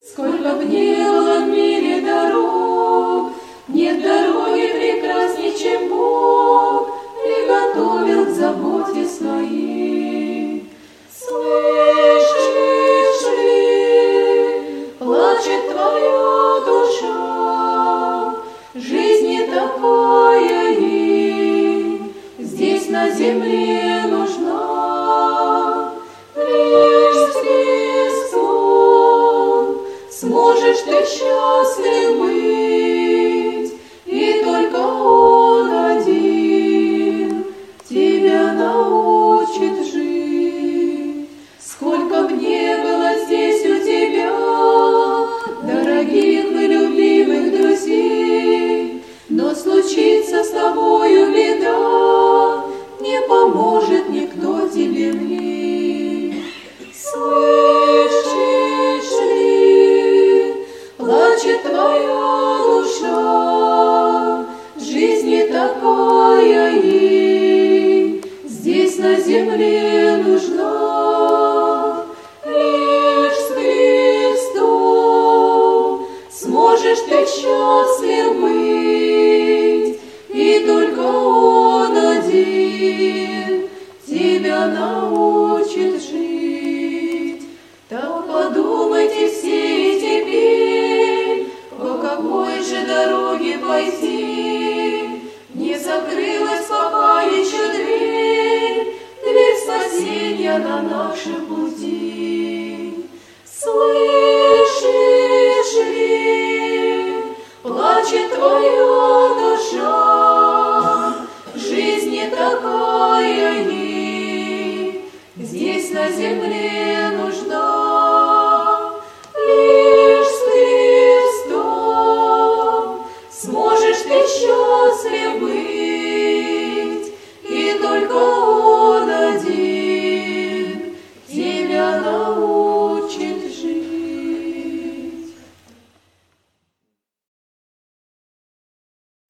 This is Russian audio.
Сколько б ни было в мире дорог, нет дороги прекрасней, чем Бог приготовил к заботе своей. Слышишь ли, плачет твоя душа, жизнь не такая ей здесь на земле нужна. Лишь с Христом сможешь ты счастлив быть, и только Он один тебя научит жить. Сколько б ни было здесь у тебя дорогих и любимых друзей, но случится с тобою беда, не поможет никто тебе в ней. Слышишь ли, плачет твоя душа, жизнь не такая ей здесь на земле нужна. Лишь с Христом сможешь ты счастлив быть, и только Он один тебя научит жить. Так подумайте все теперь, по какой же дороге пойти. Не закрылась пока еще дверь спасения на нашем пути. Слышишь ли, плачет твоя душа, жизнь не такая ей здесь на земле нужна. Лишь с Христом сможешь ты счастлив быть, и только